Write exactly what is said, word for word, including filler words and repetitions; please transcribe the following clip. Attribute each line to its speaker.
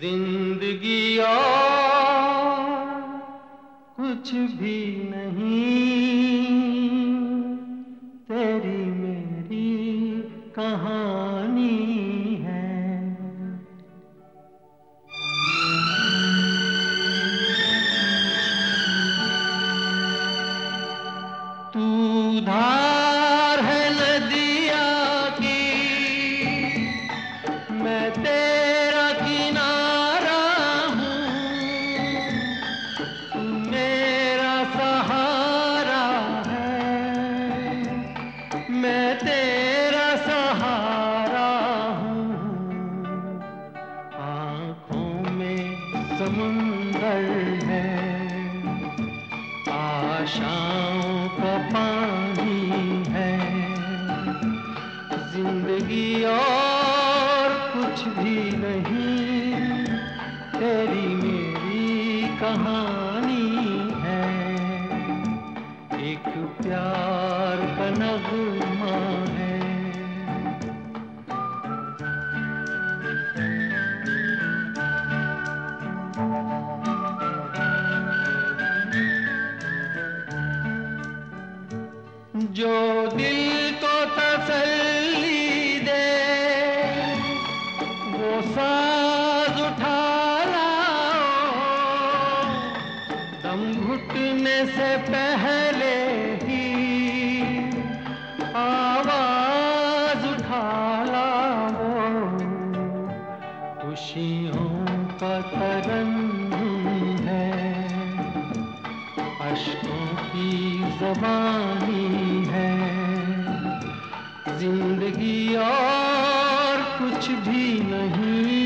Speaker 1: जिंदगी और कुछ भी नहीं, तेरी मेरी कहानी है। तू धार है नदिया की, मैं तेरा किनारा हूँ। तू मेरा सहारा है, मैं तेरा सहारा हूँ। आँखों में समुंदर है, आशाओं का पानी है। जिंदगी और कुछ भी नहीं, तेरी मेरी कहानी है। एक प्यार का नगमा है। जो दिल को तसल्ली दे, वो साज उठा लाओ। दम घुटने से पहले ही आवाज उठा लाओ। खुशियों का तरन्नुम है, अश्कों की ज़बानी है। जिंदगी और कुछ भी नहीं,